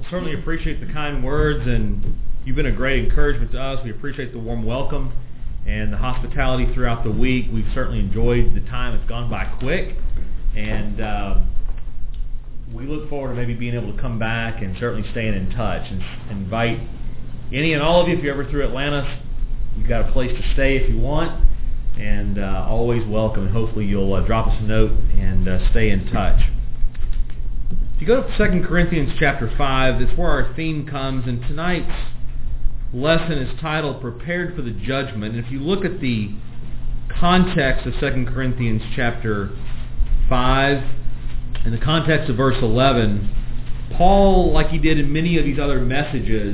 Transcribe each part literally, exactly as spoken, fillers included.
certainly appreciate the kind words, and you've been a great encouragement to us. We appreciate the warm welcome and the hospitality throughout the week. We've certainly enjoyed the time. It's gone by quick, and uh, we look forward to maybe being able to come back and certainly staying in touch and invite any and all of you. If you're ever through Atlanta, you've got a place to stay if you want, and uh, always welcome. And hopefully you'll uh, drop us a note and uh, stay in touch. If you go to Second Corinthians chapter five, that's where our theme comes, and tonight's lesson is titled Prepared for the Judgment. And if you look at the context of Second Corinthians chapter five, in the context of verse eleven, Paul, like he did in many of these other messages,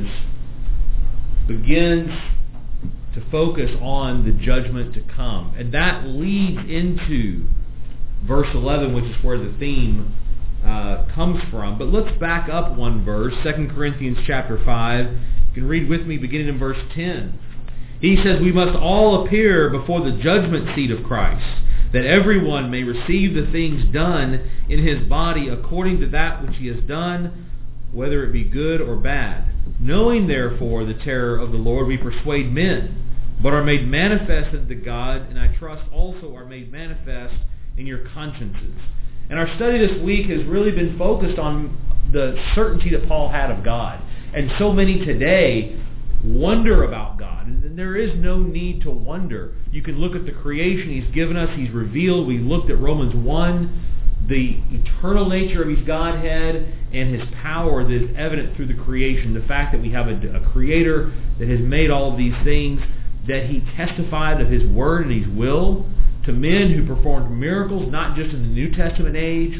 begins to focus on the judgment to come. And that leads into verse eleven, which is where the theme uh, comes from. But let's back up one verse, Second Corinthians chapter five. You can read with me beginning in verse ten. He says, "We must all appear before the judgment seat of Christ, that everyone may receive the things done in his body according to that which he has done, whether it be good or bad. Knowing therefore the terror of the Lord, we persuade men, but are made manifest unto God, and I trust also are made manifest in your consciences." And our study this week has really been focused on the certainty that Paul had of God. And so many today wonder about God. And there is no need to wonder. You can look at the creation He's given us. He's revealed. We looked at Romans one, the eternal nature of His Godhead and His power that is evident through the creation. The fact that we have a, a Creator that has made all of these things, that He testified of His Word and His will to men who performed miracles, not just in the New Testament age,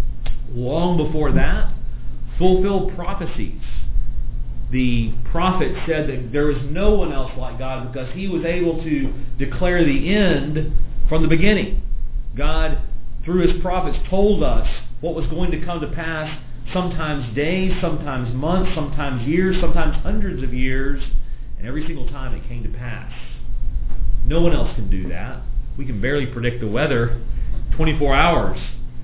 long before that, fulfilled prophecies. The prophet said that there is no one else like God because He was able to declare the end from the beginning. God, through His prophets, told us what was going to come to pass, sometimes days, sometimes months, sometimes years, sometimes hundreds of years, and every single time it came to pass. No one else can do that. We can barely predict the weather twenty-four hours.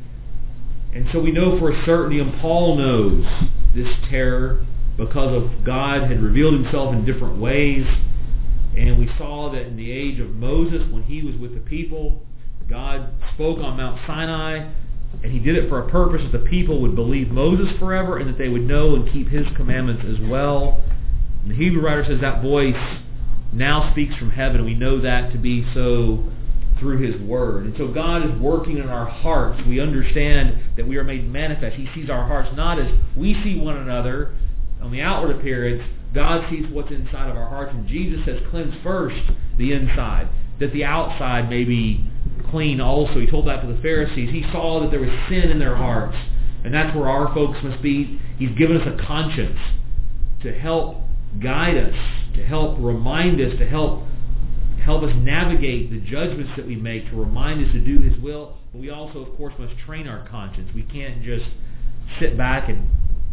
And so we know for a certainty, and Paul knows this terror, because of God had revealed Himself in different ways. And we saw that in the age of Moses, when he was with the people, God spoke on Mount Sinai, and He did it for a purpose, that the people would believe Moses forever and that they would know and keep His commandments as well. And the Hebrew writer says that voice now speaks from heaven, and we know that to be so through His Word. And so God is working in our hearts. We understand that we are made manifest. He sees our hearts not as we see one another on the outward appearance. God sees what's inside of our hearts. And Jesus says, cleanse first the inside, that the outside may be clean also. He told that to the Pharisees. He saw that there was sin in their hearts. And that's where our folks must be. He's given us a conscience to help guide us, to help remind us, to help help us navigate the judgments that we make, to remind us to do His will. But we also, of course, must train our conscience. We can't just sit back and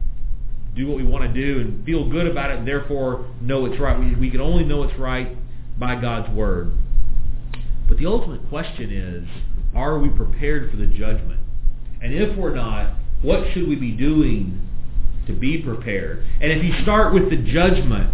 do what we want to do and feel good about it and therefore know it's right. We, we can only know it's right by God's Word. But the ultimate question is, are we prepared for the judgment? And if we're not, what should we be doing to be prepared? And if you start with the judgment,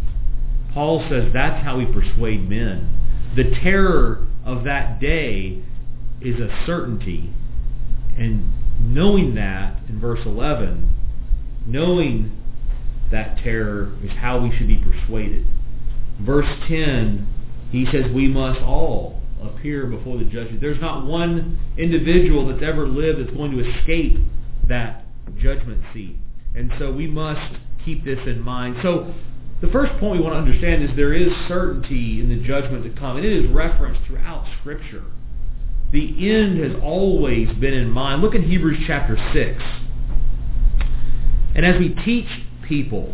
Paul says that's how we persuade men. The terror of that day is a certainty. And knowing that, in verse eleven, knowing that terror is how we should be persuaded. Verse ten, he says we must all appear before the judgment. There's not one individual that's ever lived that's going to escape that judgment seat. And so we must keep this in mind. So the first point we want to understand is there is certainty in the judgment to come. And it is referenced throughout Scripture. The end has always been in mind. Look at Hebrews chapter six. And as we teach people,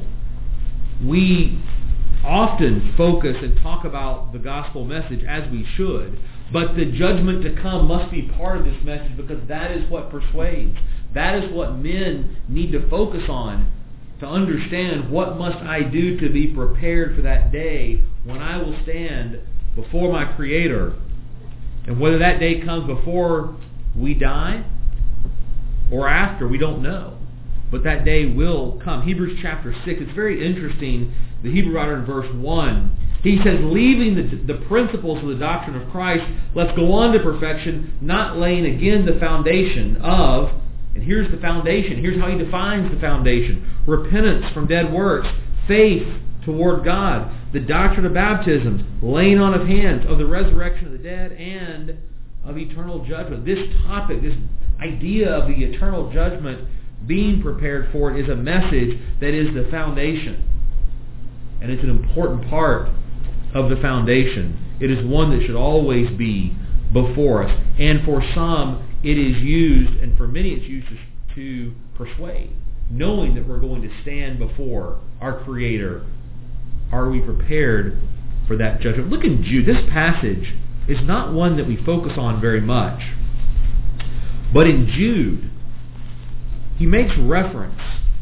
we often focus and talk about the gospel message, as we should. But the judgment to come must be part of this message, because that is what persuades. That is what men need to focus on, to understand what must I do to be prepared for that day when I will stand before my Creator. And whether that day comes before we die or after, we don't know. but that day will come. Hebrews chapter six, it's very interesting. The Hebrew writer in verse one, he says, leaving the, the principles of the doctrine of Christ, let's go on to perfection, not laying again the foundation of, and here's the foundation, here's how he defines the foundation, repentance from dead works, faith toward God, the doctrine of baptisms, laying on of hands, of the resurrection of the dead, and of eternal judgment. This topic, this idea of the eternal judgment being prepared for it is a message that is the foundation. And it's an important part of the foundation. It is one that should always be before us. And for some, it is used, and for many it's used to persuade, knowing that we're going to stand before our Creator. Are we prepared for that judgment? Look in Jude. This passage is not one that we focus on very much. But in Jude, he makes reference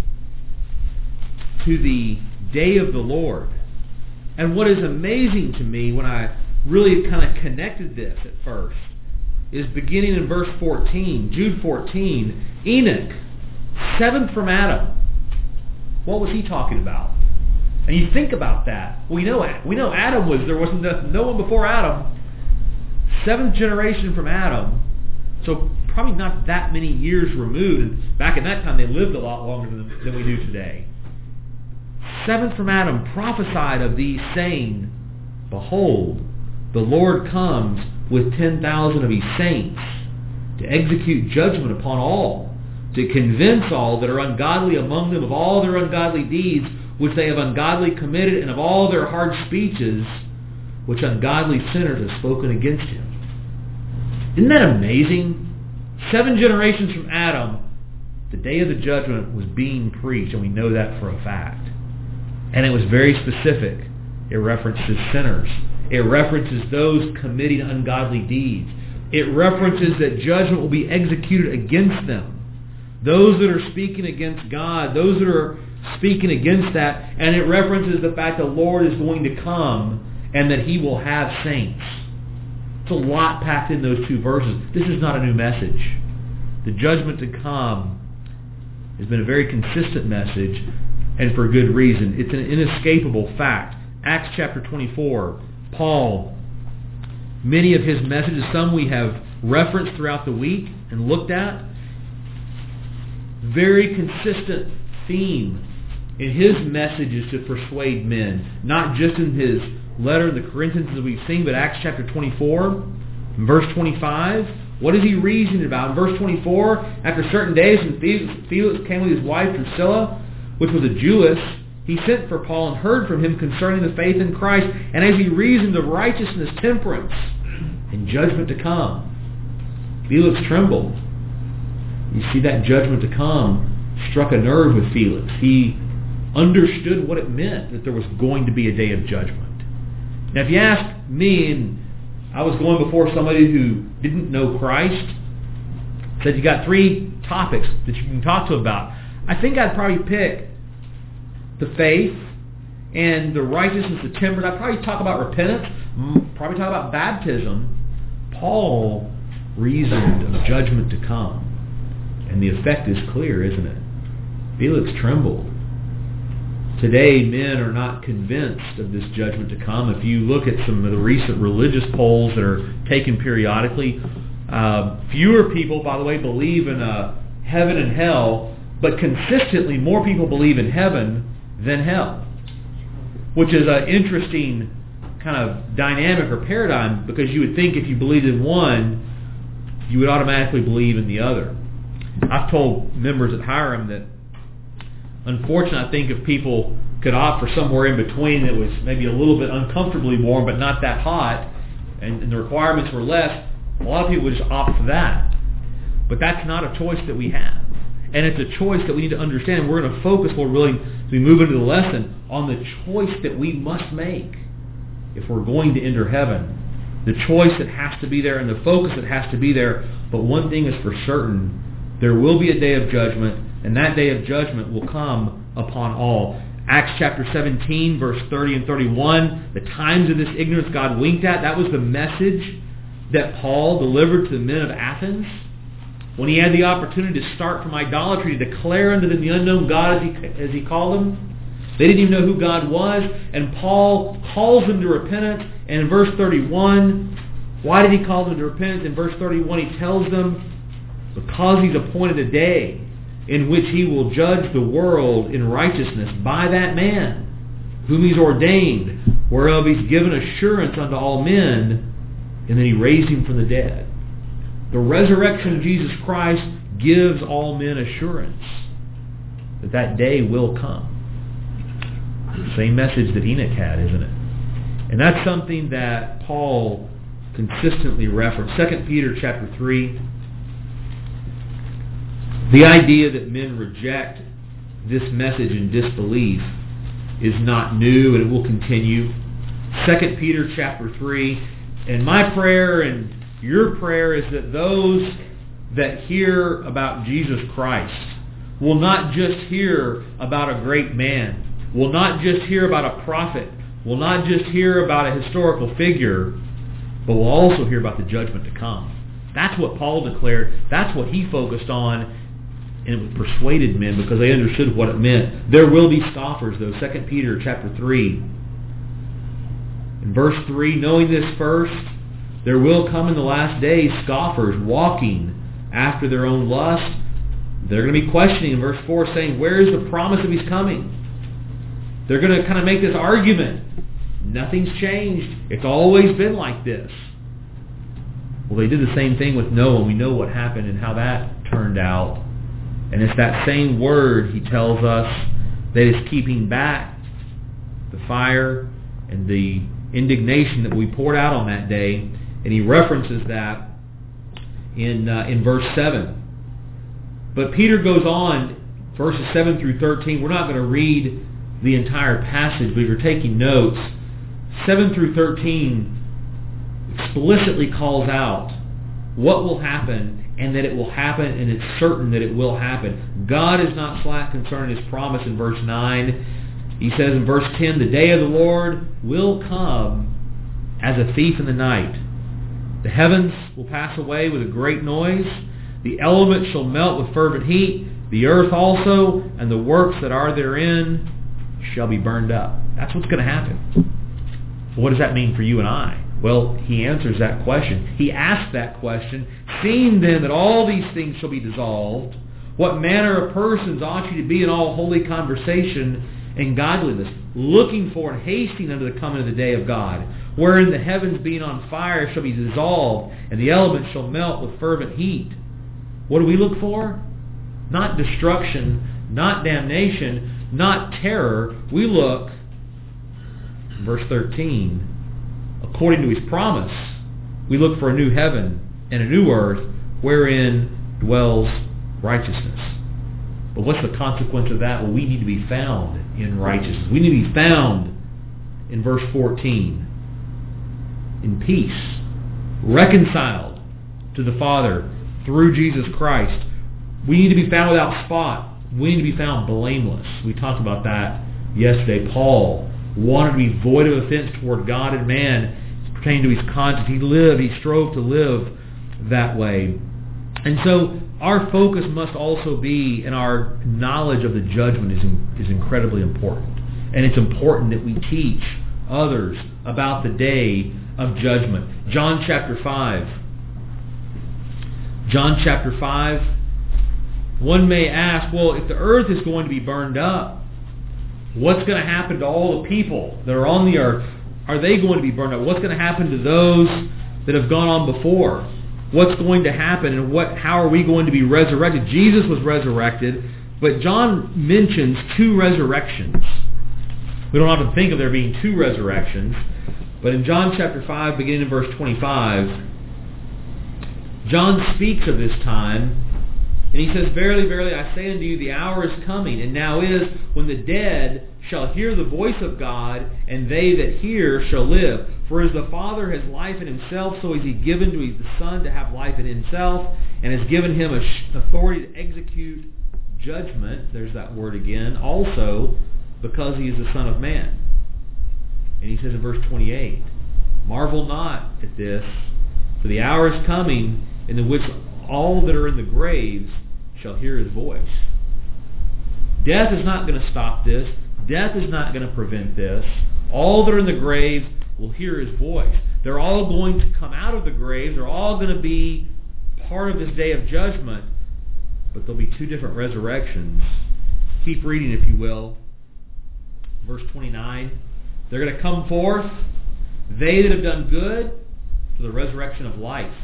to the day of the Lord. And what is amazing to me when I really kind of connected this at first is beginning in verse fourteen, Jude fourteen, Enoch, seventh from Adam. What was he talking about? And you think about that. We know we know Adam was, there wasn't no one before Adam. Seventh generation from Adam. So probably not that many years removed. And back in that time they lived a lot longer than, than we do today. Seventh from Adam prophesied of these, saying, behold, the Lord comes with ten thousand of his saints to execute judgment upon all, to convince all that are ungodly among them of all their ungodly deeds which they have ungodly committed, and of all their hard speeches which ungodly sinners have spoken against him. Isn't that amazing? Seven generations from Adam, the day of the judgment was being preached, and we know that for a fact. And it was very specific. It references sinners. It references those committing ungodly deeds. It references that judgment will be executed against them. Those that are speaking against God, those that are speaking against that, and it references the fact the Lord is going to come and that he will have saints. It's a lot packed in those two verses. This is not a new message. The judgment to come has been a very consistent message, and for good reason. It's an inescapable fact. Acts chapter twenty-four, Paul, many of his messages, some we have referenced throughout the week and looked at. Very consistent theme in his messages to persuade men, not just in his letter to the Corinthians as we've seen, but Acts chapter twenty-four, verse twenty-five. What is he reasoning about? In verse twenty-four, after certain days when Felix came with his wife Drusilla, which was a Jewess, he sent for Paul and heard from him concerning the faith in Christ, and as he reasoned of righteousness, temperance, and judgment to come. Felix trembled. You see, that judgment to come struck a nerve with Felix. He understood what it meant that there was going to be a day of judgment. Now, if you ask me, and I was going before somebody who didn't know Christ, said you got three topics that you can talk to about, I think I'd probably pick the faith and the righteousness, the temperance. I'd probably talk about repentance, probably talk about baptism. Paul reasoned of judgment to come. And the effect is clear, isn't it? Felix trembled. Today, men are not convinced of this judgment to come. If you look at some of the recent religious polls that are taken periodically, uh, fewer people, by the way, believe in uh, heaven and hell, but consistently more people believe in heaven than hell, which is an interesting kind of dynamic or paradigm, because you would think if you believed in one, you would automatically believe in the other. I've told members at Hiram that, unfortunately, I think if people could opt for somewhere in between that was maybe a little bit uncomfortably warm but not that hot, and, and the requirements were less, a lot of people would just opt for that. But that's not a choice that we have. And it's a choice that we need to understand. We're going to focus more really, as we move into the lesson, on the choice that we must make if we're going to enter heaven. The choice that has to be there and the focus that has to be there. But one thing is for certain, there will be a day of judgment, and that day of judgment will come upon all. Acts chapter seventeen, verse thirty and thirty-one, the times of this ignorance God winked at, that was the message that Paul delivered to the men of Athens. when he had the opportunity to start from idolatry, to declare unto them the unknown God, as he, as he called them. They didn't even know who God was. And Paul calls them to repentance. And in verse thirty-one, why did he call them to repentance? In verse thirty-one, he tells them, because he's appointed a day in which he will judge the world in righteousness by that man whom he's ordained, whereof he's given assurance unto all men, and then he raised him from the dead. The resurrection of Jesus Christ gives all men assurance that that day will come. The same message that Enoch had, isn't it? And that's something that Paul consistently referenced. Second Peter chapter three. The idea that men reject this message in disbelief is not new, and it will continue. Second Peter chapter three. And my prayer and your prayer is that those that hear about Jesus Christ will not just hear about a great man, will not just hear about a prophet, will not just hear about a historical figure, but will also hear about the judgment to come. That's what Paul declared. That's what he focused on, and it persuaded men because they understood what it meant. There will be scoffers, though. Second Peter chapter three. In verse three, knowing this first, there will come in the last days scoffers walking after their own lust. They're going to be questioning in verse four, saying, where is the promise of his coming? They're going to kind of make this argument. Nothing's changed. It's always been like this. Well, they did the same thing with Noah. We know what happened and how that turned out. And it's that same word, he tells us, that is keeping back the fire and the indignation that we poured out on that day. And he references that in uh, in verse seven. But Peter goes on, verses seven through thirteen. We're not going to read the entire passage, but if you're taking notes, seven through thirteen explicitly calls out what will happen, and that it will happen, and it's certain that it will happen. God is not slack concerning his promise in verse nine. He says in verse ten, the day of the Lord will come as a thief in the night. The heavens will pass away with a great noise. The elements shall melt with fervent heat. The earth also, and the works that are therein, shall be burned up. That's what's going to happen. What does that mean for you and I? Well, he answers that question. He asks that question, seeing then that all these things shall be dissolved, what manner of persons ought you to be in all holy conversation and godliness, looking for and hasting unto the coming of the day of God, wherein the heavens being on fire shall be dissolved, and the elements shall melt with fervent heat. What do we look for? Not destruction, not damnation, not terror. We look, verse thirteen, according to his promise, we look for a new heaven and a new earth wherein dwells righteousness. But what's the consequence of that? Well, we need to be found in righteousness. We need to be found in verse fourteen in peace, reconciled to the Father through Jesus Christ. We need to be found without spot. We need to be found blameless. We talked about that yesterday. Paul wanted to be void of offense toward God and man pertaining to his conscience. He lived, he strove to live that way. And so our focus must also be, and our knowledge of the judgment is, in, is incredibly important. And it's important that we teach others about the day of judgment. John chapter five. John chapter five. One may ask, well, if the earth is going to be burned up, what's going to happen to all the people that are on the earth? Are they going to be burned up? What's going to happen to those that have gone on before? What's going to happen, and what? How are we going to be resurrected? Jesus was resurrected, but John mentions two resurrections. We don't often think of there being two resurrections, but in John chapter five, beginning in verse twenty-five, John speaks of this time, and he says, Verily, verily, I say unto you, the hour is coming, and now is, when the dead shall hear the voice of God, and they that hear shall live. For as the Father has life in himself, so is he given to the Son to have life in himself, and has given him authority to execute judgment, there's that word again, also because he is the Son of Man. And he says in verse twenty-eight, Marvel not at this, for the hour is coming in the which all that are in the graves shall hear his voice. Death is not going to stop this. Death is not going to prevent this. All that are in the grave will hear his voice. They're all going to come out of the grave. They're all going to be part of this day of judgment. But there'll be two different resurrections. Keep reading, if you will. Verse twenty-nine. They're going to come forth, they that have done good, to the resurrection of life.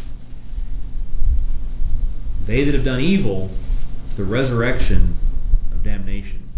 They that have done evil, the resurrection of damnation.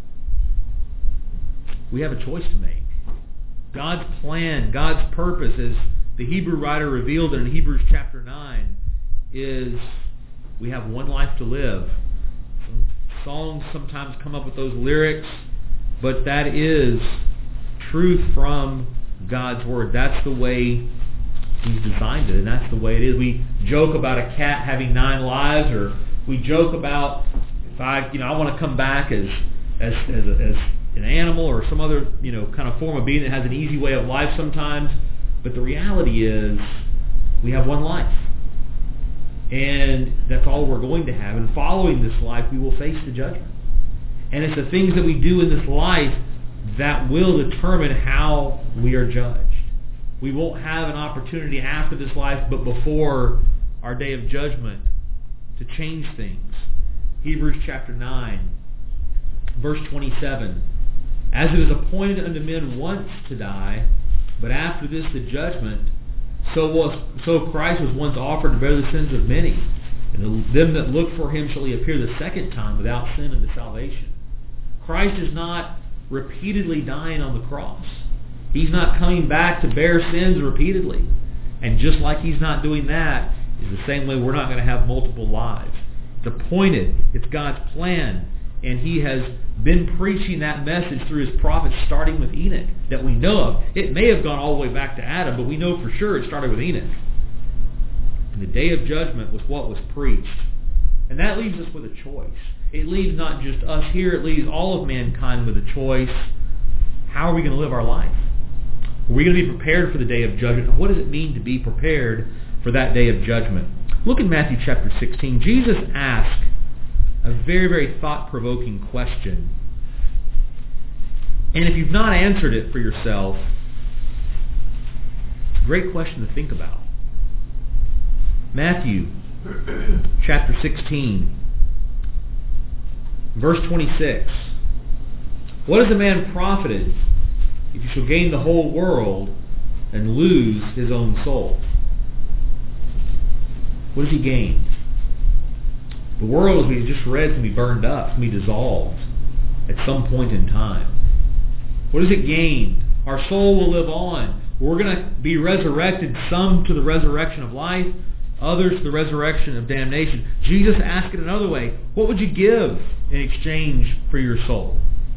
We have a choice to make. God's plan, God's purpose, as the Hebrew writer revealed in Hebrews chapter nine, is we have one life to live. Some songs sometimes come up with those lyrics, but that is truth from God's Word. That's the way He's designed it, and that's the way it is. We joke about a cat having nine lives, or we joke about if I, you know, I want to come back as as as, a, as an animal or some other, you know, kind of form of being that has an easy way of life sometimes. But the reality is, we have one life, and that's all we're going to have. And following this life, we will face the judgment. And it's the things that we do in this life that will determine how we are judged. We won't have an opportunity after this life, but before our day of judgment, to change things. Hebrews chapter nine, verse twenty-seven. As it is appointed unto men once to die, but after this the judgment, so was so Christ was once offered to bear the sins of many. And them that look for him shall he appear the second time without sin unto salvation. Christ is not repeatedly dying on the cross. He's not coming back to bear sins repeatedly. And just like he's not doing that, is the same way we're not going to have multiple lives. It's appointed. It's God's plan. And he has been preaching that message through his prophets, starting with Enoch, that we know of. It may have gone all the way back to Adam, but we know for sure it started with Enoch. And the day of judgment was what was preached. And that leaves us with a choice. It leaves not just us here, it leaves all of mankind with a choice. How are we going to live our life? Are we going to be prepared for the day of judgment? What does it mean to be prepared for that day of judgment? Look in Matthew chapter sixteen. Jesus asked a very, very thought-provoking question. And if you've not answered it for yourself, it's a great question to think about. Matthew chapter sixteen, verse twenty-six. What is a man profited if he shall gain the whole world and lose his own soul? What does he gain? The world, as we just read, can be burned up, can be dissolved at some point in time. What does it gain? Our soul will live on. We're going to be resurrected, some to the resurrection of life, others to the resurrection of damnation. Jesus asked it another way. What would you give in exchange for your soul?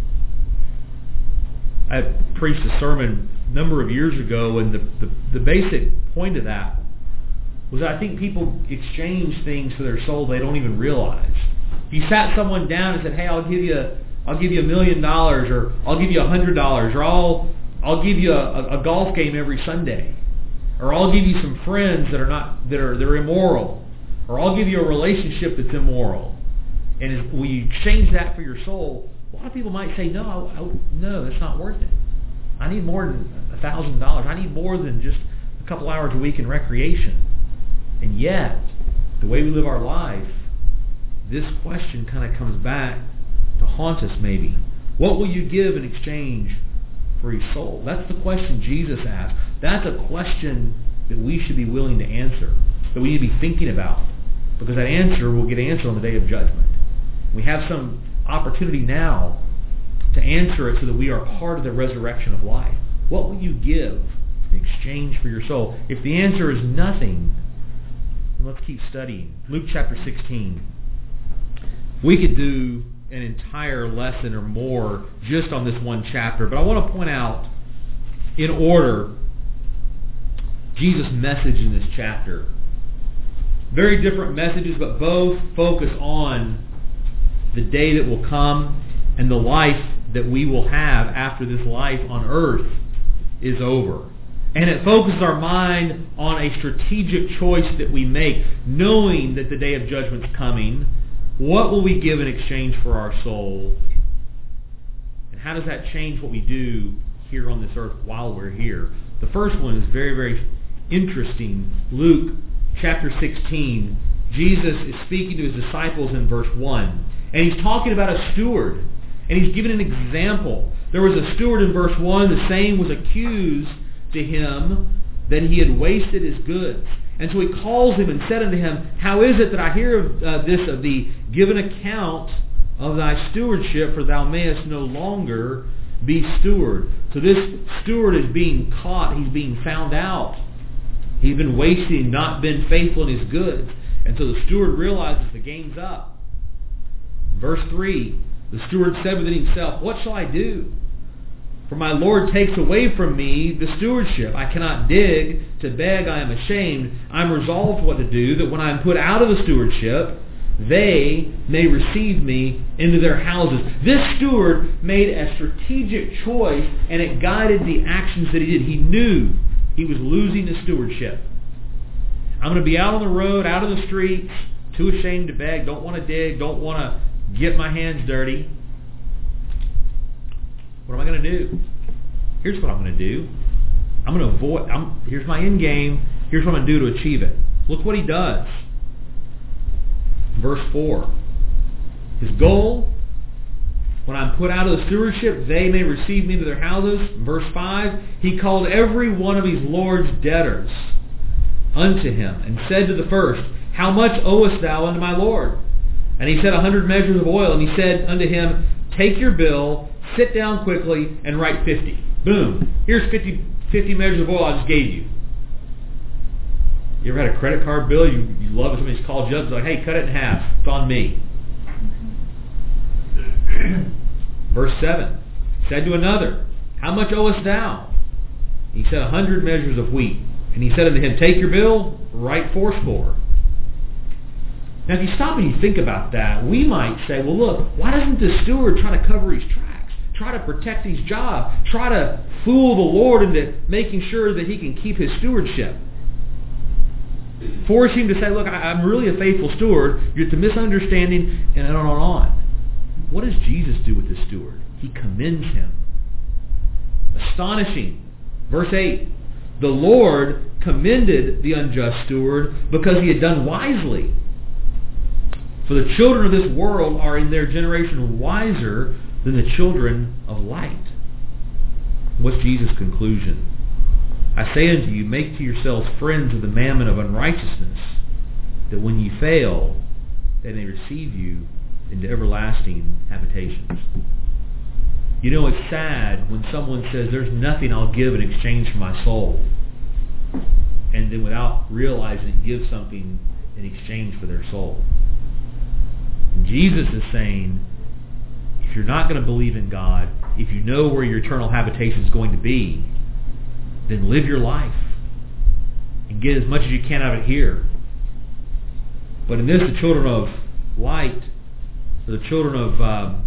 I preached a sermon a number of years ago, and the, the, the basic point of that was that I think people exchange things for their soul they don't even realize. If you sat someone down and said, "Hey, I'll give you, I'll give you a million dollars, or I'll give you a hundred dollars, or I'll, I'll give you a, a golf game every Sunday, or I'll give you some friends that are not, that are, they're immoral, or I'll give you a relationship that's immoral," and as, will you exchange that for your soul? A lot of people might say, "No, I, I, no, that's not worth it. I need more than a thousand dollars. I need more than just a couple hours a week in recreation." And yet, the way we live our life, this question kind of comes back to haunt us maybe. What will you give in exchange for your soul? That's the question Jesus asked. That's a question that we should be willing to answer, that we need to be thinking about, because that answer will get answered on the day of judgment. We have some opportunity now to answer it so that we are part of the resurrection of life. What will you give in exchange for your soul? If the answer is nothing, then let's keep studying. Luke chapter sixteen. We could do an entire lesson or more just on this one chapter, but I want to point out, in order, Jesus' message in this chapter. Very different messages, but both focus on the day that will come and the life that we will have after this life on earth is over. And it focuses our mind on a strategic choice that we make, knowing that the day of judgment's coming. What will we give in exchange for our soul? And how does that change what we do here on this earth while we're here? The first one is very, very interesting. Luke chapter sixteen. Jesus is speaking to his disciples in verse one. And he's talking about a steward. And he's giving an example. There was a steward in verse one. The same was accused to him that he had wasted his goods. And so he calls him and said unto him, How is it that I hear of uh, this of thee? Give an account of thy stewardship, for thou mayest no longer be steward. So this steward is being caught. He's being found out. He's been wasting, not been faithful in his goods. And so the steward realizes the game's up. Verse three, the steward said within himself, What shall I do? For my Lord takes away from me the stewardship. I cannot dig. To beg I am ashamed. I am resolved what to do, that when I am put out of the stewardship, they may receive me into their houses. This steward made a strategic choice, and it guided the actions that he did. He knew he was losing the stewardship. I'm going to be out on the road, out of the streets, too ashamed to beg, don't want to dig, don't want to get my hands dirty. What am I going to do? Here's what I'm going to do. I'm going to avoid, I'm, here's my end game. Here's what I'm going to do to achieve it. Look what he does. Verse four. His goal, when I'm put out of the stewardship, they may receive me into their houses. Verse five. He called every one of his Lord's debtors unto him, and said to the first, How much owest thou unto my Lord? And he said, A hundred measures of oil. And he said unto him, Take your bill, sit down quickly, and write fifty. Boom. Here's fifty, fifty measures of oil I just gave you. You ever had a credit card bill? You, you love it. Somebody's called you up. It's like, hey, cut it in half. It's on me. Verse seven. Said to another, How much owest thou? He said, A hundred measures of wheat. And he said unto him, Take your bill, write fourscore. Now, if you stop and you think about that, we might say, well, look, why doesn't the steward try to cover his tracks? Try to protect his job? Try to fool the Lord into making sure that he can keep his stewardship? Force him to say, look, I, I'm really a faithful steward. You're the misunderstanding, and on and on. What does Jesus do with the steward? He commends him. Astonishing. Verse eight. The Lord commended the unjust steward because he had done wisely. For the children of this world are in their generation wiser than the children of light. What's Jesus' conclusion? I say unto you, make to yourselves friends of the mammon of unrighteousness, that when ye fail, they may receive you into everlasting habitations. You know, it's sad when someone says, there's nothing I'll give in exchange for my soul. And then without realizing it, give something in exchange for their soul. And Jesus is saying, if you're not going to believe in God, if you know where your eternal habitation is going to be, then live your life and get as much as you can out of it here. But in this, the children of light, the children of, um,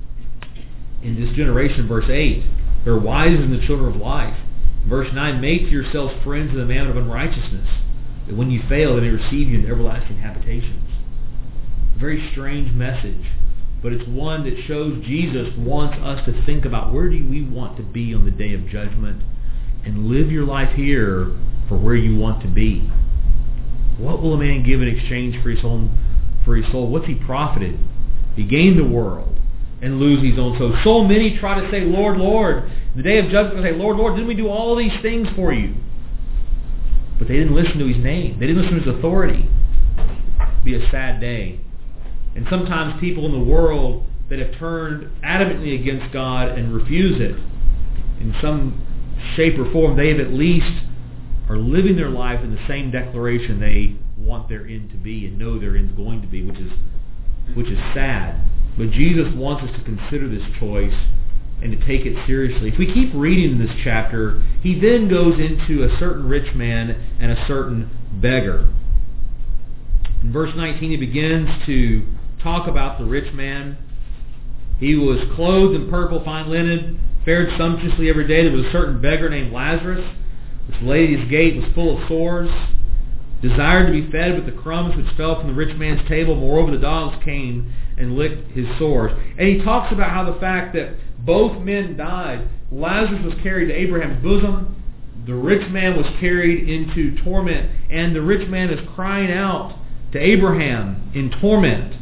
in this generation, verse eight, they're wiser than the children of life. Verse nine, make to yourselves friends of the mammon of unrighteousness, that when you fail, they may receive you into everlasting habitations. Very strange message, but it's one that shows Jesus wants us to think about where do we want to be on the day of judgment, and live your life here for where you want to be. What will a man give in exchange for his own, for his soul? What's he profited? He gained the world and lose his own soul. So many try to say, Lord, Lord. The day of judgment, they say, Lord, Lord, didn't we do all these things for you? But they didn't listen to his name. They didn't listen to his authority. It'd be a sad day. And sometimes people in the world that have turned adamantly against God and refuse it, in some shape or form, they at least are living their life in the same declaration they want their end to be and know their end's going to be, which is which is sad. But Jesus wants us to consider this choice and to take it seriously. If we keep reading this chapter, he then goes into a certain rich man and a certain beggar. In verse nineteen, he begins to talk about the rich man. He was clothed in purple fine linen, fared sumptuously every day. There was a certain beggar named Lazarus, This lady's gate was full of sores, desired to be fed with the crumbs which fell from the rich man's table. Moreover, the dogs came and licked his sores. And he talks about how the fact that both men died. Lazarus was carried to Abraham's bosom. The rich man was carried into torment. And the rich man is crying out to Abraham in torment,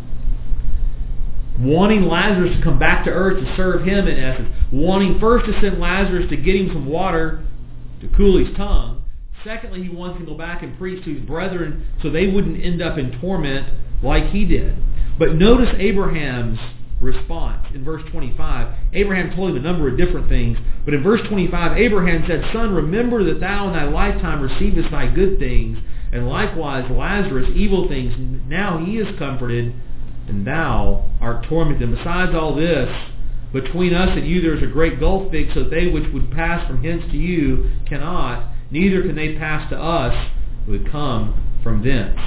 wanting Lazarus to come back to earth to serve him, in essence. Wanting first to send Lazarus to get him some water to cool his tongue. Secondly, he wants him to go back and preach to his brethren so they wouldn't end up in torment like he did. But notice Abraham's response in verse twenty-five. Abraham told him a number of different things, but in verse twenty-five, Abraham said, Son, remember that thou in thy lifetime receivest thy good things, and likewise Lazarus evil things. Now he is comforted, and thou art tormented. And besides all this, between us and you there is a great gulf fixed, so that they which would pass from hence to you cannot, neither can they pass to us who would come from thence.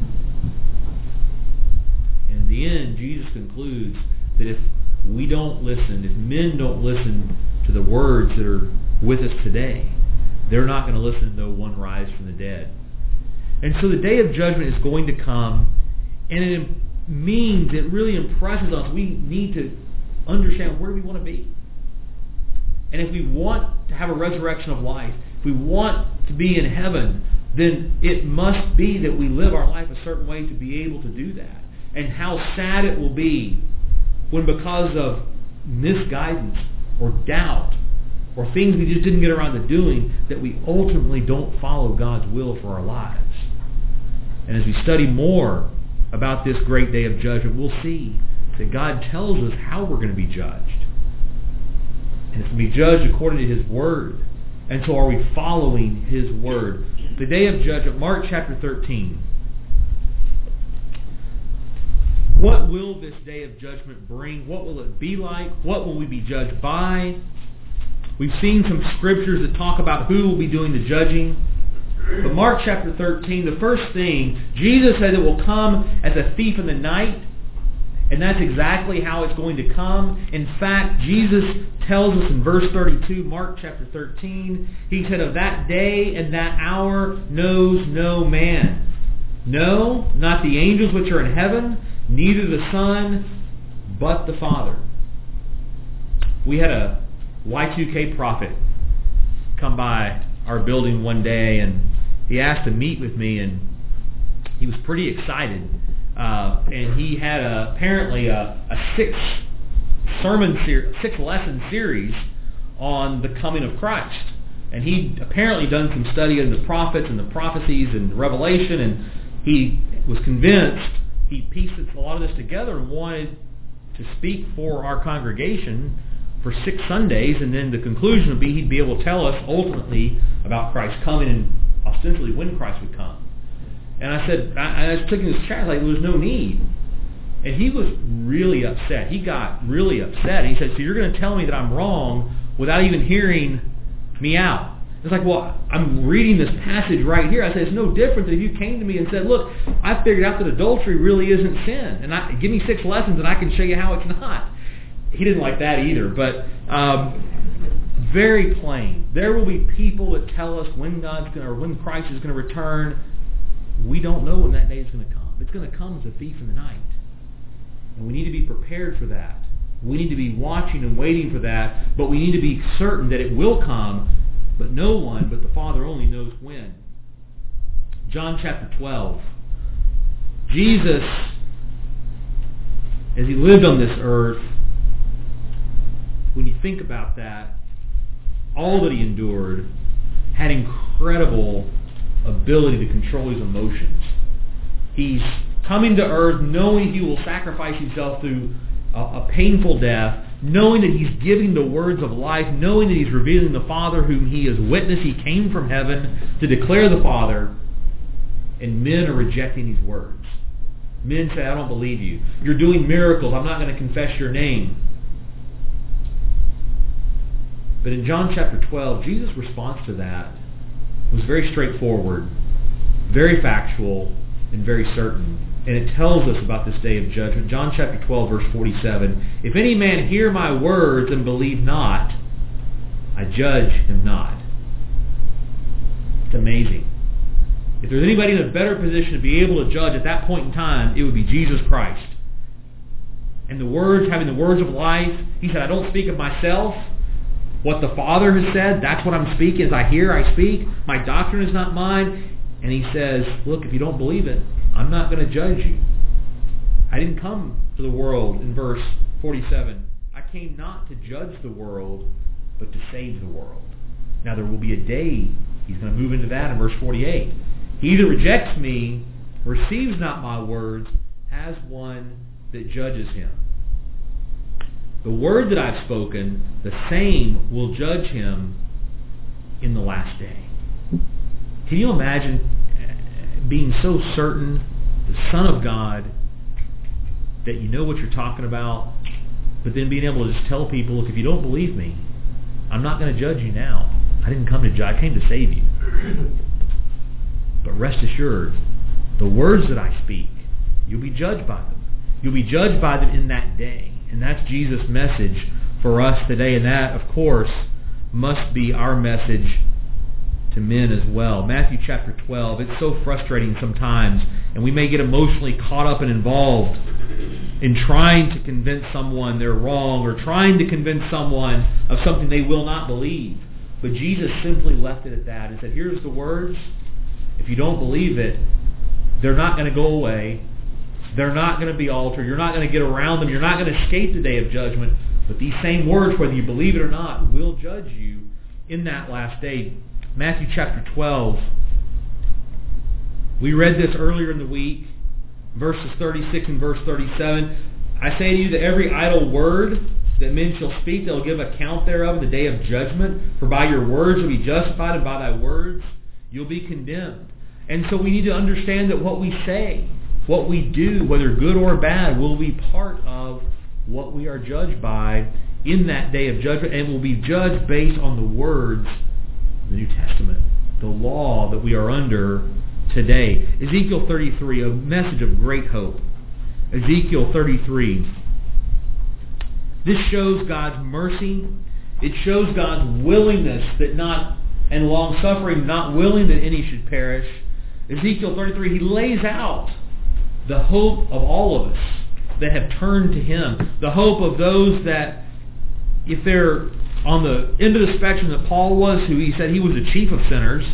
And in the end, Jesus concludes that if we don't listen, if men don't listen to the words that are with us today, they're not going to listen though one rise from the dead. And so the day of judgment is going to come, and it means, it really impresses us, we need to understand where we want to be. And if we want to have a resurrection of life, if we want to be in heaven, then it must be that we live our life a certain way to be able to do that. And how sad it will be when, because of misguidance or doubt or things we just didn't get around to doing, that we ultimately don't follow God's will for our lives. And as we study more about this great day of judgment, we'll see that God tells us how we're going to be judged. And it's going to be judged according to His Word. And so are we following His Word? The day of judgment, Mark chapter thirteen. What will this day of judgment bring? What will it be like? What will we be judged by? We've seen some scriptures that talk about who will be doing the judging. But Mark chapter thirteen, the first thing, Jesus said it will come as a thief in the night. And that's exactly how it's going to come. In fact, Jesus tells us in verse thirty-two, Mark chapter thirteen, He said, of that day and that hour knows no man. No, not the angels which are in heaven, neither the Son, but the Father. We had a Y two K prophet come by our building one day, and he asked to meet with me, and he was pretty excited. Uh, and he had a, apparently a, a six sermon ser- six lesson series on the coming of Christ. And he'd apparently done some study in the prophets and the prophecies and Revelation, and he was convinced, he pieced a lot of this together and wanted to speak for our congregation for six Sundays, and then the conclusion would be he'd be able to tell us ultimately about Christ coming and ostensibly when Christ would come. And I said, I, I was taking this chat like there was no need. And he was really upset. He got really upset. He said, so you're going to tell me that I'm wrong without even hearing me out? It's like, well, I'm reading this passage right here. I said, it's no different than if you came to me and said, look, I figured out that adultery really isn't sin. And I, give me six lessons and I can show you how it's not. He didn't like that either. But um, very plain. There will be people that tell us when God's going to, or when Christ is going to return. We don't know when that day is going to come. It's going to come as a thief in the night. And we need to be prepared for that. We need to be watching and waiting for that, but we need to be certain that it will come, but no one but the Father only knows when. John chapter twelve. Jesus, as He lived on this earth, when you think about that, all that He endured, had incredible ability to control His emotions. He's coming to earth knowing He will sacrifice Himself through a, a painful death, knowing that He's giving the words of life, knowing that He's revealing the Father whom He has witnessed. He came from heaven to declare the Father, and men are rejecting His words. Men say, I don't believe you. You're doing miracles. I'm not going to confess your name. But in John chapter twelve, Jesus' response to that was very straightforward, very factual, and very certain. And it tells us about this day of judgment. John chapter twelve, verse forty-seven. If any man hear my words and believe not, I judge him not. It's amazing. If there's anybody in a better position to be able to judge at that point in time, it would be Jesus Christ. And the words, having the words of life, he said, I don't speak of myself. What the Father has said, that's what I'm speaking. As I hear, I speak. My doctrine is not mine. And he says, look, if you don't believe it, I'm not going to judge you. I didn't come to the world, in verse forty-seven. I came not to judge the world, but to save the world. Now there will be a day, he's going to move into that in verse forty-eight. He that rejects me, receives not my words, has one that judges him. The word that I've spoken, the same will judge him in the last day. Can you imagine being so certain, the Son of God, that you know what you're talking about, but then being able to just tell people, look, if you don't believe me, I'm not going to judge you now. I didn't come to judge, I came to save you. But rest assured, the words that I speak, you'll be judged by them. You'll be judged by them in that day. And that's Jesus' message for us today. And that, of course, must be our message to men as well. Matthew chapter twelve, it's so frustrating sometimes, and we may get emotionally caught up and involved in trying to convince someone they're wrong or trying to convince someone of something they will not believe. But Jesus simply left it at that and said, here's the words. If you don't believe it, they're not going to go away. They're not going to be altered. You're not going to get around them. You're not going to escape the day of judgment. But these same words, whether you believe it or not, will judge you in that last day. Matthew chapter twelve. We read this earlier in the week, verses thirty-six and verse thirty-seven. I say to you that every idle word that men shall speak, they'll give account thereof in the day of judgment. For by your words you'll be justified, and by thy words you'll be condemned. And so we need to understand that what we say, what we do, whether good or bad, will be part of what we are judged by in that day of judgment, and will be judged based on the words of the New Testament, the law that we are under today. Ezekiel thirty-three, a message of great hope. Ezekiel thirty-three. This shows God's mercy. It shows God's willingness that not, and long-suffering, not willing that any should perish. Ezekiel thirty-three, he lays out the hope of all of us that have turned to him. The hope of those that, if they're on the end of the spectrum that Paul was, who he said he was the chief of sinners,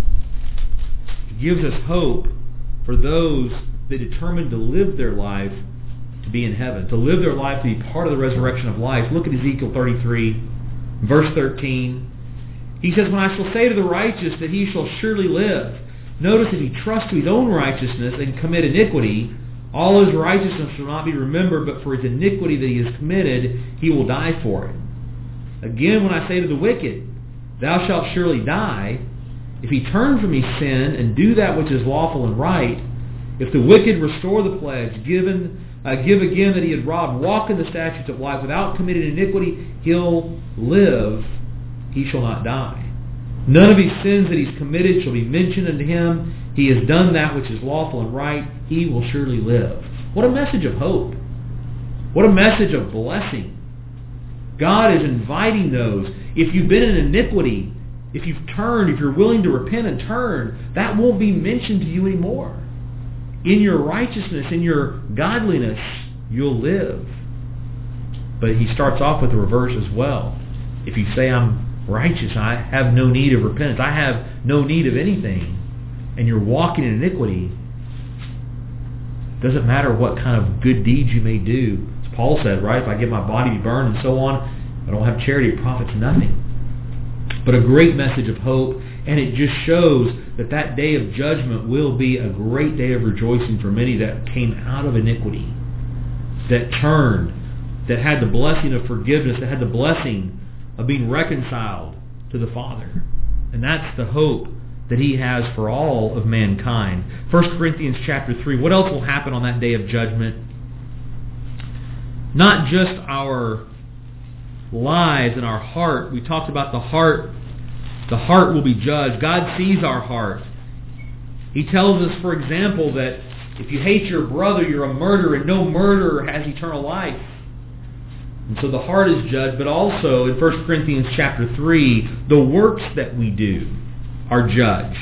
he gives us hope for those that determined to live their life to be in heaven, to live their life to be part of the resurrection of life. Look at Ezekiel thirty-three, verse thirteen. He says, when I shall say to the righteous that he shall surely live. Notice, if he trusts to his own righteousness and commit iniquity, all his righteousness shall not be remembered, but for his iniquity that he has committed, he will die for it. Again, when I say to the wicked, thou shalt surely die, if he turn from his sin and do that which is lawful and right, if the wicked restore the pledge, given, uh, give again that he had robbed, walk in the statutes of life, without committing iniquity, he'll live, he shall not die. None of his sins that he's committed shall be mentioned unto him. He has done that which is lawful and right. He will surely live. What a message of hope. What a message of blessing. God is inviting those. If you've been in iniquity, if you've turned, if you're willing to repent and turn, that won't be mentioned to you anymore. In your righteousness, in your godliness, you'll live. But he starts off with the reverse as well. If you say, I'm righteous, I have no need of repentance, I have no need of anything, and you're walking in iniquity, doesn't matter what kind of good deeds you may do. As Paul said, right, if I get my body to be burned and so on, I don't have charity, it profits nothing. But a great message of hope, and it just shows that that day of judgment will be a great day of rejoicing for many that came out of iniquity, that turned, that had the blessing of forgiveness, that had the blessing of being reconciled to the Father. And that's the hope that he has for all of mankind. First Corinthians chapter three, what else will happen on that day of judgment? Not just our lives and our heart. We talked about the heart. The heart will be judged. God sees our heart. He tells us, for example, that if you hate your brother, you're a murderer, and no murderer has eternal life. And so the heart is judged, but also in First Corinthians chapter three, the works that we do are judged.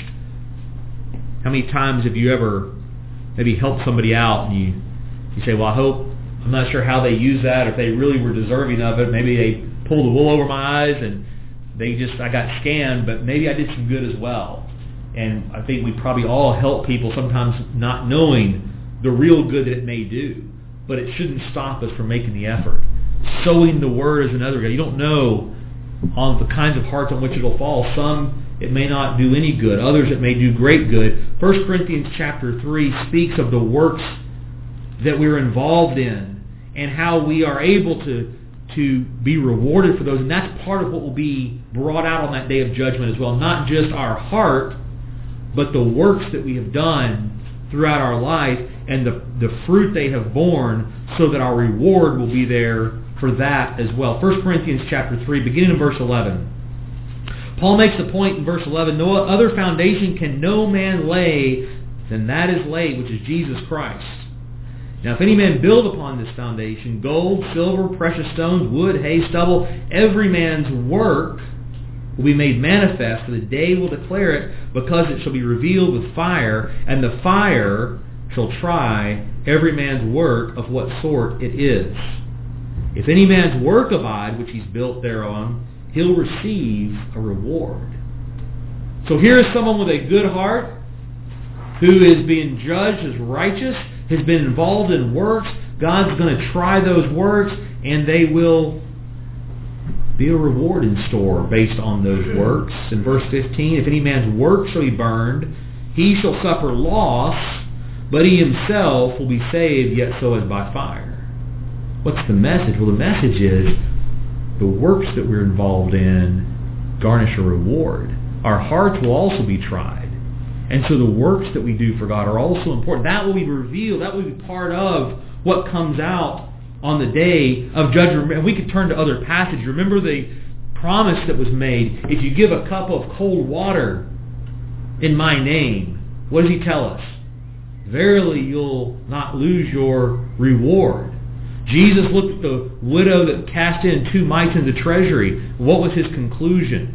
How many times have you ever maybe helped somebody out and you, you say, well, I hope, I'm not sure how they use that, or if they really were deserving of it. Maybe they pulled the wool over my eyes and they just, I got scammed, but maybe I did some good as well. And I think we probably all help people sometimes not knowing the real good that it may do. But it shouldn't stop us from making the effort. Sowing the word is another guy. You don't know on the kinds of hearts on which it will fall. Some it may not do any good. Others it may do great good. First Corinthians chapter three speaks of the works that we're involved in and how we are able to, to be rewarded for those. And that's part of what will be brought out on that day of judgment as well. Not just our heart, but the works that we have done throughout our life and the, the fruit they have borne, so that our reward will be there for that as well. First Corinthians chapter three, beginning in verse eleven. Paul makes the point in verse eleven, no other foundation can no man lay than that is laid, which is Jesus Christ. Now if any man build upon this foundation, gold, silver, precious stones, wood, hay, stubble, every man's work will be made manifest, for the day will declare it, because it shall be revealed with fire, and the fire shall try every man's work of what sort it is. If any man's work abide, which he's built thereon, he'll receive a reward. So here is someone with a good heart, who is being judged as righteous, has been involved in works. God's going to try those works, and they will be a reward in store based on those works. In verse fifteen, if any man's work shall be burned, he shall suffer loss, but he himself will be saved, yet so as by fire. What's the message? Well, the message is the works that we're involved in garnish a reward. Our hearts will also be tried. And so the works that we do for God are also important. That will be revealed. That will be part of what comes out on the day of judgment. And we could turn to other passages. Remember the promise that was made. If you give a cup of cold water in my name, what does he tell us? Verily you'll not lose your reward. Jesus looked at the widow that cast in two mites in the treasury. What was his conclusion?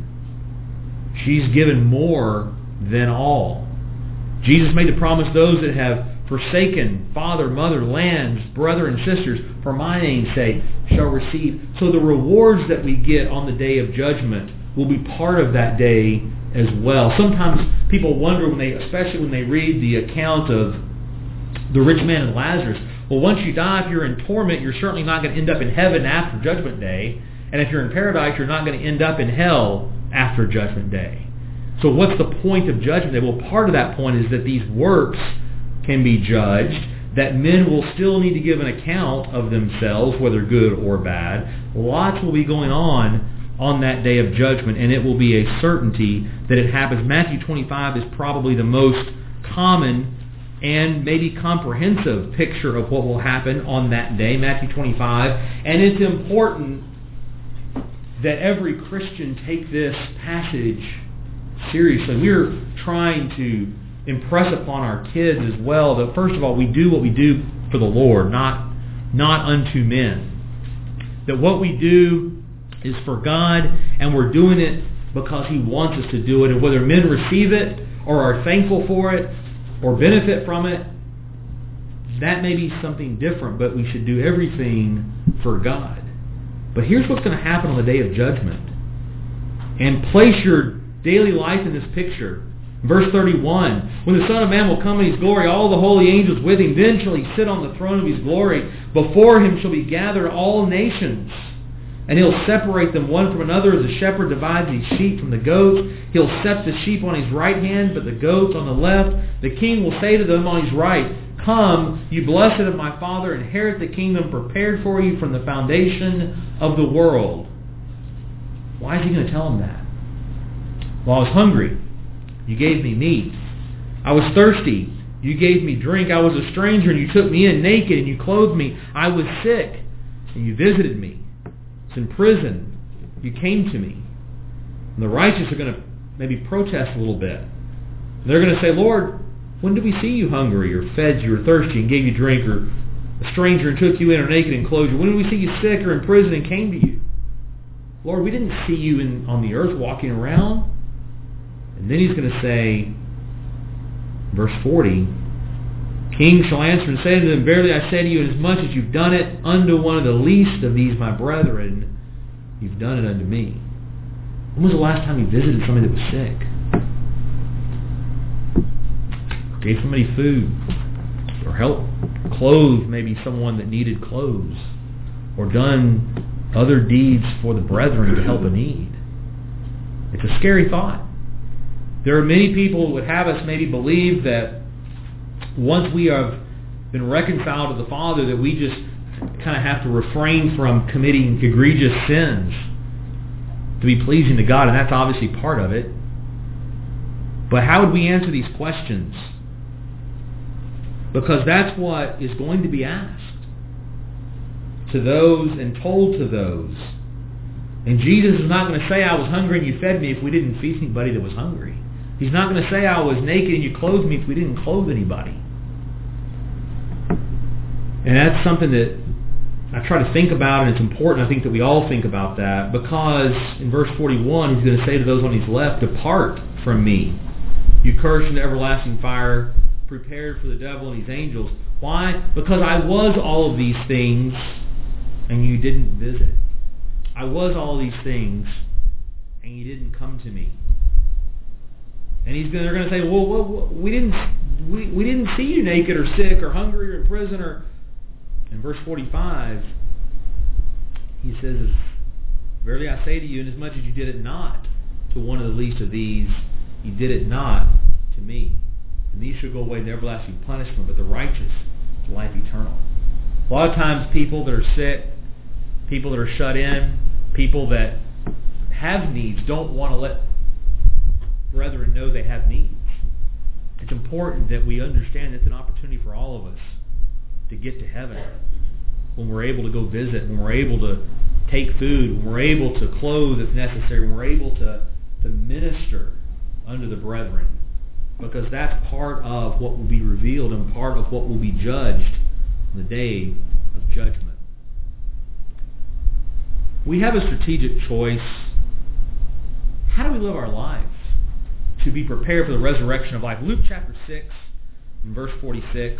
She's given more than all. Jesus made the promise, those that have forsaken father, mother, lands, brother, and sisters, for my name's sake, shall receive. So the rewards that we get on the day of judgment will be part of that day as well. Sometimes people wonder, when they, especially when they read the account of the rich man and Lazarus, well, once you die, if you're in torment, you're certainly not going to end up in heaven after Judgment Day. And if you're in paradise, you're not going to end up in hell after Judgment Day. So what's the point of Judgment Day? Well, part of that point is that these works can be judged, that men will still need to give an account of themselves, whether good or bad. Lots will be going on on that day of judgment, and it will be a certainty that it happens. Matthew twenty-five is probably the most common and maybe comprehensive picture of what will happen on that day, Matthew twenty-five. And it's important that every Christian take this passage seriously. We're trying to impress upon our kids as well that, first of all, we do what we do for the Lord, not, not unto men. That what we do is for God, and we're doing it because he wants us to do it. And whether men receive it or are thankful for it or benefit from it, that may be something different, but we should do everything for God. But here's what's going to happen on the day of judgment. And place your daily life in this picture. Verse thirty-one, when the Son of Man will come in his glory, all the holy angels with him, then shall he sit on the throne of his glory. Before him shall be gathered all nations. And he'll separate them one from another as a shepherd divides his sheep from the goats. He'll set the sheep on his right hand, but the goats on the left. The king will say to them on his right, Come, you blessed of my Father, inherit the kingdom prepared for you from the foundation of the world. Why is he going to tell them that? Well, I was hungry. You gave me meat. I was thirsty. You gave me drink. I was a stranger, and you took me in naked, and you clothed me. I was sick, and you visited me. I was in prison. You came to me. And the righteous are going to maybe protest a little bit. They're going to say, Lord, when did we see you hungry, or fed you, or thirsty, and gave you drink, or a stranger and took you in, or naked and clothed you? When did we see you sick or in prison and came to you? Lord, we didn't see you in, on the earth walking around. And then he's going to say, verse forty, King shall answer and say to them, Verily I say to you, inasmuch as you've done it unto one of the least of these my brethren, you've done it unto me. When was the last time you visited somebody that was sick? Or gave somebody food? Or helped clothe maybe someone that needed clothes? Or done other deeds for the brethren to help a need? It's a scary thought. There are many people who would have us maybe believe that once we have been reconciled to the Father, that we just kind of have to refrain from committing egregious sins to be pleasing to God, and that's obviously part of it. But how would we answer these questions? Because that's what is going to be asked to those and told to those. And Jesus is not going to say, I was hungry and you fed me, if we didn't feed anybody that was hungry. He's not going to say, I was naked and you clothed me, if we didn't clothe anybody. And that's something that I try to think about, and it's important, I think, that we all think about that, because in verse forty-one, he's going to say to those on his left, Depart from me, you cursed, into everlasting fire, prepared for the devil and his angels. Why? Because I was all of these things, and you didn't visit. I was all these things, and you didn't come to me. And he's gonna, they're going to say, well, well, we didn't we, we didn't see you naked or sick or hungry or in prison. Or in verse forty-five, he says, Verily I say to you, inasmuch as you did it not to one of the least of these, you did it not to me. And these shall go away in everlasting punishment, but the righteous to life eternal. A lot of times people that are sick, people that are shut in, people that have needs don't want to let brethren know they have needs. It's important that we understand it's an opportunity for all of us to get to heaven. When we're able to go visit, when we're able to take food, when we're able to clothe if necessary, when we're able to, to minister unto the brethren. Because that's part of what will be revealed and part of what will be judged on the day of judgment. We have a strategic choice. How do we live our lives to be prepared for the resurrection of life? Luke chapter six, and verse forty-six.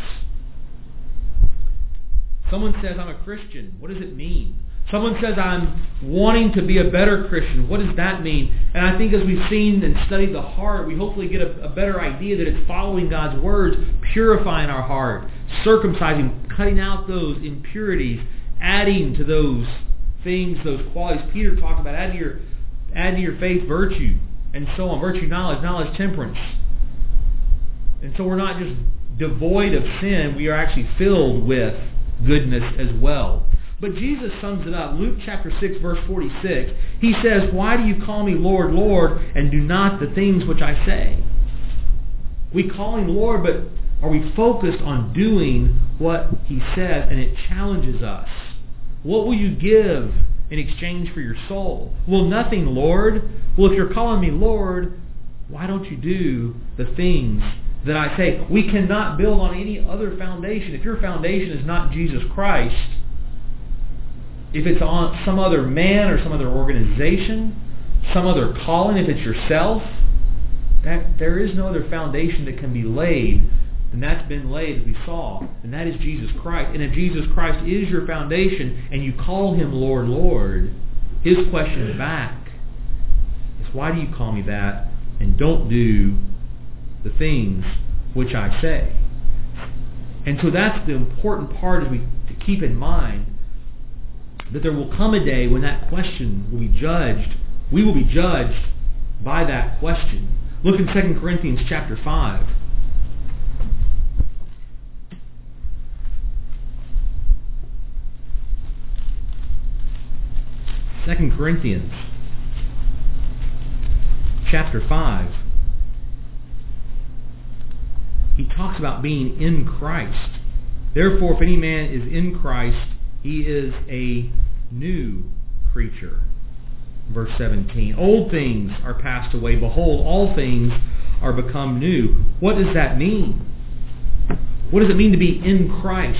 Someone says, I'm a Christian. What does it mean? Someone says, I'm wanting to be a better Christian. What does that mean? And I think as we've seen and studied the heart, we hopefully get a, a better idea that it's following God's words, purifying our heart, circumcising, cutting out those impurities, adding to those things, those qualities Peter talked about, add to your, add to your faith virtue, and so on. Virtue, knowledge, knowledge, temperance. And so we're not just devoid of sin, we are actually filled with goodness as well. But Jesus sums it up. Luke chapter six, verse forty-six. He says, Why do you call me Lord, Lord, and do not the things which I say? We call him Lord, but are we focused on doing what he says? And it challenges us. What will you give in exchange for your soul? Well, nothing, Lord. Well, if you're calling me Lord, why don't you do the things that I say? We cannot build on any other foundation. If your foundation is not Jesus Christ, if it's on some other man or some other organization, some other calling, if it's yourself, that there is no other foundation that can be laid, and that's been laid, as we saw, and that is Jesus Christ. And if Jesus Christ is your foundation and you call him Lord, Lord, his question back is, why do you call me that and don't do the things which I say? And so that's the important part as we to keep in mind, that there will come a day when that question will be judged. We will be judged by that question. Look in Second Corinthians chapter five. Second Corinthians chapter five. He talks about being in Christ. Therefore, if any man is in Christ, he is a new creature. Verse seventeen. Old things are passed away. Behold, all things are become new. What does that mean? What does it mean to be in Christ?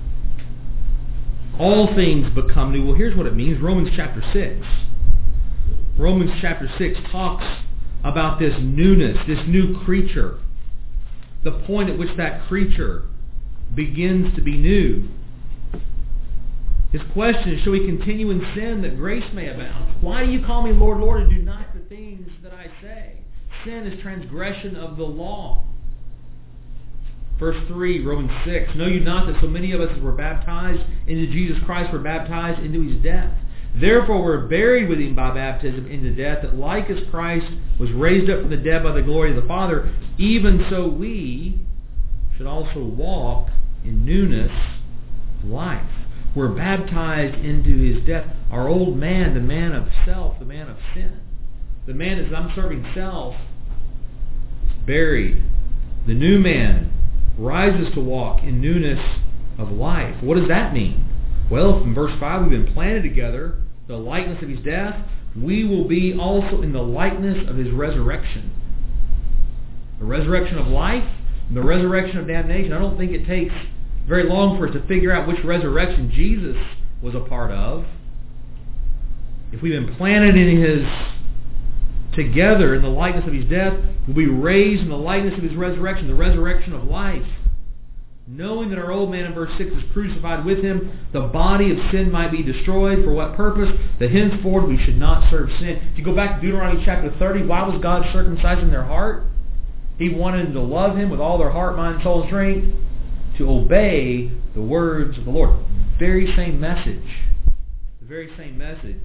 All things become new. Well, here's what it means. Romans chapter six. Romans chapter six talks about this newness, this new creature. The point at which that creature begins to be new. His question is, shall we continue in sin that grace may abound? Why do you call me Lord, Lord, and do not the things that I say? Sin is transgression of the law. Verse three, Romans six, know you not that so many of us as were baptized into Jesus Christ were baptized into his death? Therefore we're buried with him by baptism into death, that like as Christ was raised up from the dead by the glory of the Father, even so we should also walk in newness of life. We're baptized into his death. Our old man, the man of self, the man of sin, the man that I'm serving self, is buried. The new man rises to walk in newness of life. What does that mean? Well, from verse five, we've been planted together, the likeness of his death. We will be also in the likeness of his resurrection. The resurrection of life and the resurrection of damnation. I don't think it takes very long for us to figure out which resurrection Jesus was a part of. If we've been planted in his, together in the likeness of his death, we'll be raised in the likeness of his resurrection, the resurrection of life. Knowing that our old man in verse six is crucified with him, the body of sin might be destroyed. For what purpose? That henceforth we should not serve sin. If you go back to Deuteronomy chapter thirty, why was God circumcising their heart? He wanted them to love him with all their heart, mind, soul, and strength, to obey the words of the Lord. Very same message. The very same message.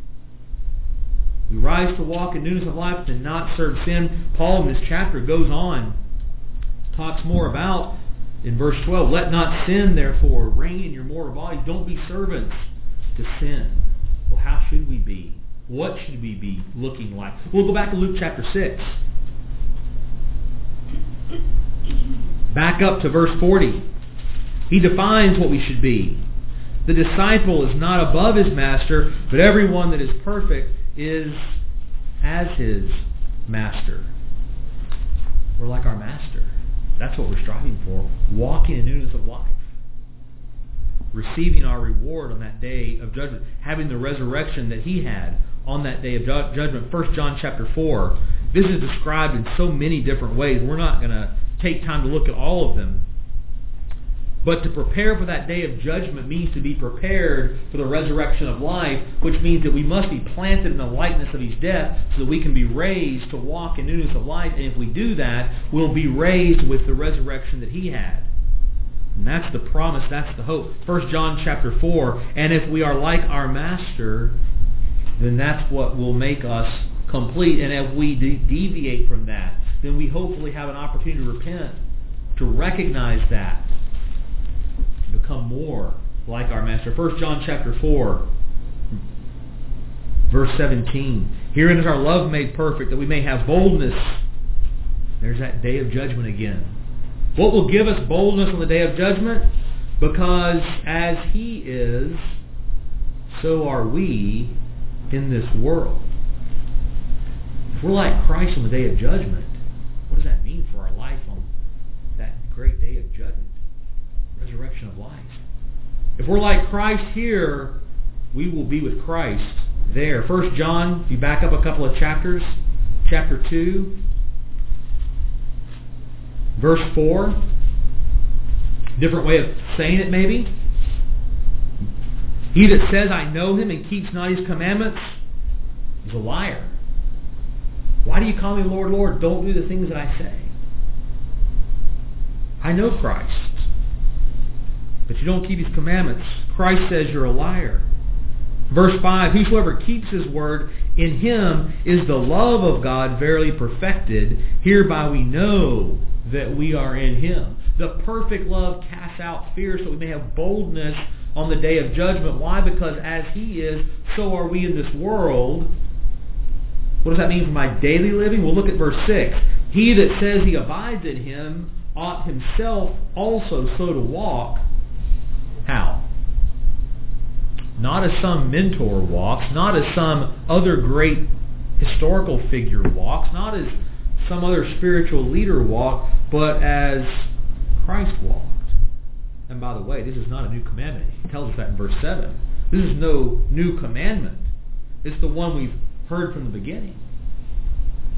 We rise to walk in newness of life, to not serve sin. Paul in this chapter goes on, talks more about, in verse twelve, let not sin therefore reign in your mortal bodies. Don't be servants to sin. Well, how should we be? What should we be looking like? We'll go back to Luke chapter six. Back up to verse forty. He defines what we should be. The disciple is not above his master, but everyone that is perfect is as his master. We're like our master. That's what we're striving for. Walking in newness of life. Receiving our reward on that day of judgment. Having the resurrection that he had on that day of ju- judgment. First John chapter four. This is described in so many different ways. We're not going to take time to look at all of them. But to prepare for that day of judgment means to be prepared for the resurrection of life, which means that we must be planted in the likeness of his death so that we can be raised to walk in newness of life. And if we do that, we'll be raised with the resurrection that he had. And that's the promise, that's the hope. First John chapter four, and if we are like our master, then that's what will make us complete. And if we de- deviate from that, then we hopefully have an opportunity to repent, to recognize that, become more like our master. First John chapter four, verse seventeen. Herein is our love made perfect, that we may have boldness. There's that day of judgment again. What will give us boldness on the day of judgment? Because as he is, so are we in this world. If we're like Christ on the day of judgment, what does that mean for our life on that great day of judgment? Resurrection of life. If we're like Christ here, we will be with Christ there. First John, if you back up a couple of chapters, chapter two, verse four, different way of saying it maybe. He that says, I know him, and keeps not his commandments is a liar. Why do you call me Lord, Lord? Don't do the things that I say. I know Christ, but you don't keep his commandments. Christ says you're a liar. Verse five, whosoever keeps his word, in him is the love of God verily perfected. Hereby we know that we are in him. The perfect love casts out fear, so we may have boldness on the day of judgment. Why? Because as he is, so are we in this world. What does that mean for my daily living? We'll look at verse six. He that says he abides in him ought himself also so to walk. How? Not as some mentor walks, not as some other great historical figure walks, not as some other spiritual leader walked, but as Christ walked. And by the way, this is not a new commandment. He tells us that in verse seven. This is no new commandment. It's the one we've heard from the beginning.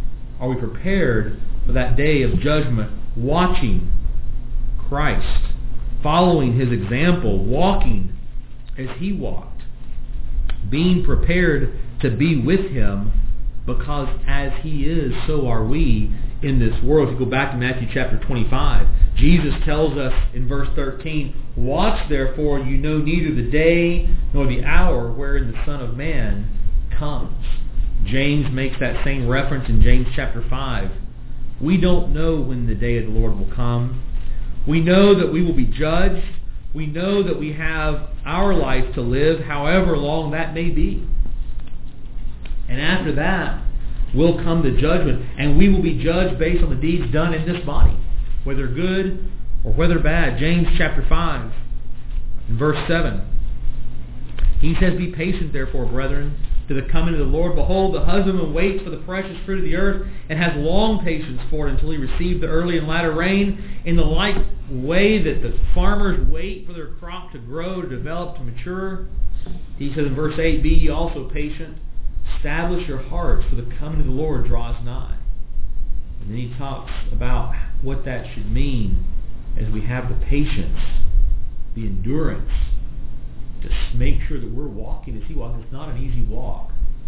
are we prepared for that day of judgment, watching Christ, following His example, walking as He walked, being prepared to be with Him, because as He is, so are we in this world. If you go back to Matthew chapter twenty-five, Jesus tells us in verse thirteen, "Watch therefore, you know neither the day nor the hour wherein the Son of Man comes." James makes that same reference in James chapter five. We don't know when the day of the Lord will come. We know that we will be judged. We know that we have our life to live, however long that may be. And after that will come the judgment, and we will be judged based on the deeds done in this body, whether good or whether bad. James chapter five, in verse seven, he says, "Be patient therefore, brethren, to the coming of the Lord. Behold, the husbandman waits for the precious fruit of the earth, and has long patience for it until he receive the early and latter rain. In the like way that the farmers wait for their crop to grow, to develop, to mature." He says in verse eight, "Be ye also patient. Establish your hearts, for the coming of the Lord draws nigh." And then he talks about what that should mean as we have the patience, the endurance, to make sure that we're walking as He walks. It's not an easy walk.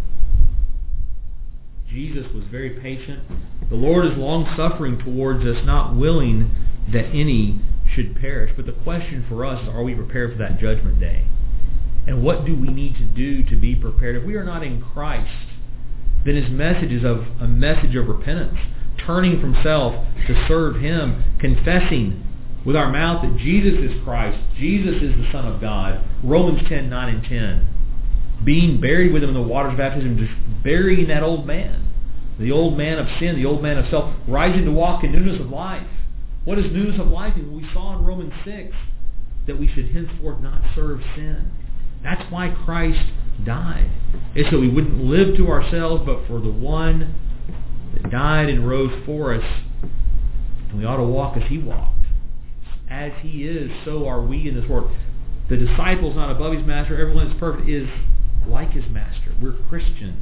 Jesus was very patient. The Lord is long-suffering towards us, not willing that any should perish. But the question for us is, are we prepared for that judgment day? And what do we need to do to be prepared? If we are not in Christ, then His message is of a message of repentance, turning from self to serve Him, confessing with our mouth that Jesus is Christ, Jesus is the Son of God, Romans ten, nine and ten. Being buried with Him in the waters of baptism, just burying that old man, the old man of sin, the old man of self, rising to walk in newness of life. What is newness of life? We saw in Romans six that we should henceforth not serve sin. That's why Christ died. It's so we wouldn't live to ourselves, but for the one that died and rose for us. And we ought to walk as He walked. As He is, so are we in this world. The disciple's not above his master. Everyone that's perfect is like his master. We're Christians.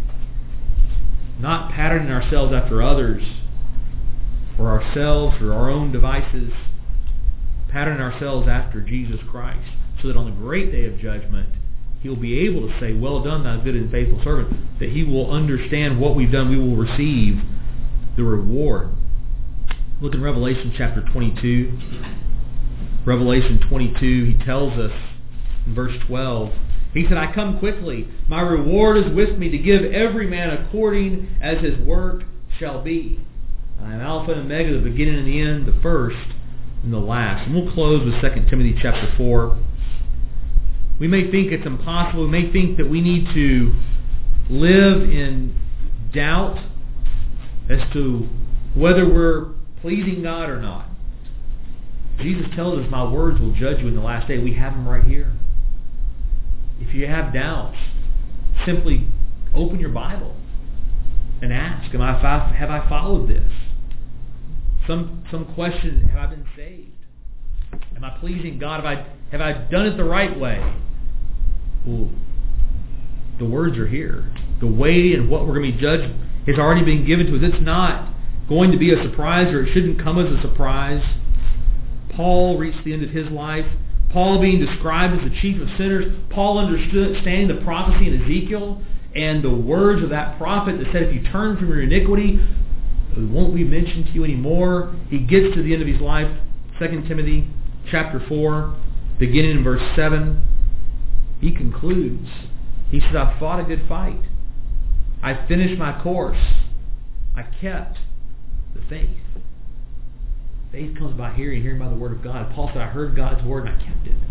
Not patterning ourselves after others, for ourselves, for our own devices. Patterning ourselves after Jesus Christ, so that on the great day of judgment, He'll be able to say, "Well done, thou good and faithful servant," that He will understand what we've done. We will receive the reward. Look in Revelation chapter twenty-two. Revelation twenty-two, He tells us in verse twelve, He said, "I come quickly. My reward is with me to give every man according as his work shall be. I am Alpha and Omega, the beginning and the end, the first and the last." And we'll close with Second Timothy chapter four. We may think it's impossible. We may think that we need to live in doubt as to whether we're pleasing God or not. Jesus tells us, "My words will judge you in the last day." We have them right here. If you have doubts, simply open your Bible and ask, Am I, have I followed this? Some some question, have I been saved? Am I pleasing God? Have I, have I done it the right way? Well, the words are here. The way and what we're going to be judged has already been given to us. It's not going to be a surprise, or it shouldn't come as a surprise. Paul reached the end of his life. Paul being described as the chief of sinners. Paul understanding the prophecy in Ezekiel and the words of that prophet that said, if you turn from your iniquity, it won't be mentioned to you anymore. He gets to the end of his life. Second Timothy chapter four, beginning in verse seven. He concludes. He says, "I fought a good fight. I finished my course. I kept the faith." Faith comes by hearing, hearing by the word of God. Paul said, "I heard God's word and I kept it."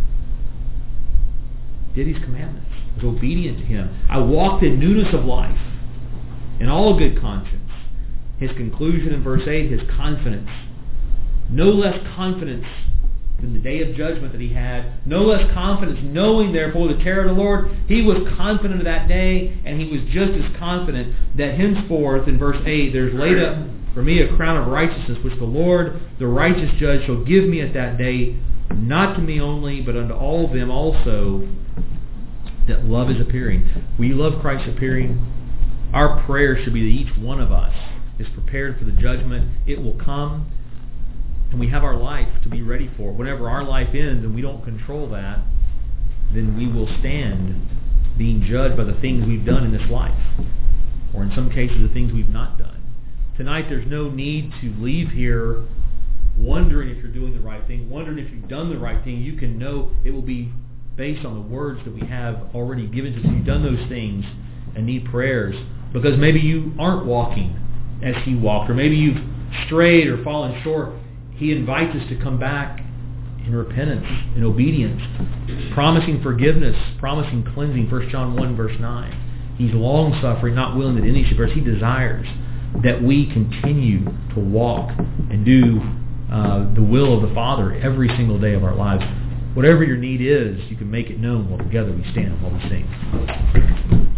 Did His commandments. Was obedient to Him. I walked in newness of life, in all good conscience. His conclusion in verse eight, his confidence. No less confidence than the day of judgment that he had. No less confidence, knowing therefore the terror of the Lord. He was confident of that day, and he was just as confident that henceforth, in verse eight, there's laid up for me a crown of righteousness, which the Lord, the righteous judge, shall give me at that day, not to me only, but unto all of them also that love is appearing. Will you love Christ's appearing? Our prayer should be that each one of us is prepared for the judgment. It will come, and we have our life to be ready for it. Whenever our life ends and we don't control that, then we will stand being judged by the things we've done in this life, or in some cases the things we've not done. Tonight there's no need to leave here wondering if you're doing the right thing, wondering if you've done the right thing. You can know it will be based on the words that we have already given to us. If you've done those things and need prayers, because maybe you aren't walking as He walked, or maybe you've strayed or fallen short, He invites us to come back in repentance, in obedience, promising forgiveness, promising cleansing. First John one, verse nine. He's long-suffering, not willing that any should perish. He desires that we continue to walk and do uh, the will of the Father every single day of our lives. Whatever your need is, you can make it known while together we stand while we sing.